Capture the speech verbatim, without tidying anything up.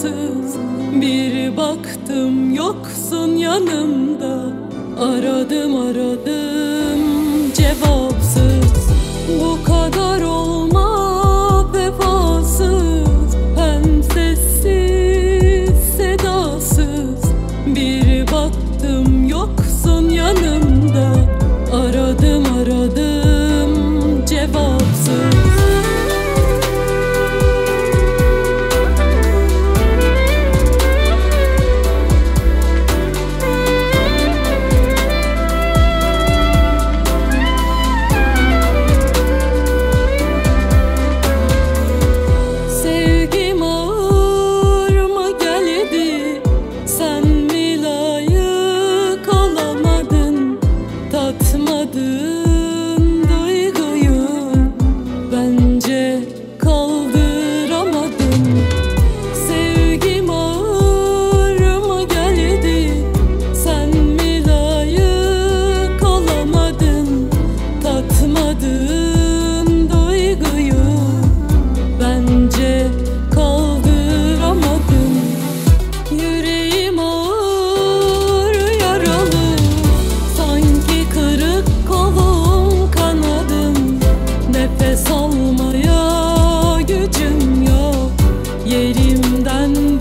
cevapsız. Bir baktım yoksun yanımda, aradım aradım cevapsız. Bu kadar olma vefasız, hem sessiz sedasız. Bir baktım yoksun yanımda, aradım aradım cevapsız. Tatmadığın duyguyu bence kaldıramadın. Sevgim ağırıma geldi, sen mi layık olamadın? Tatmadığın duyguyu bence kaldıramadın. Yüreğim ağır yaralı, sanki kırık kolum kanadım. Nefes almaya gücüm yok, yerimden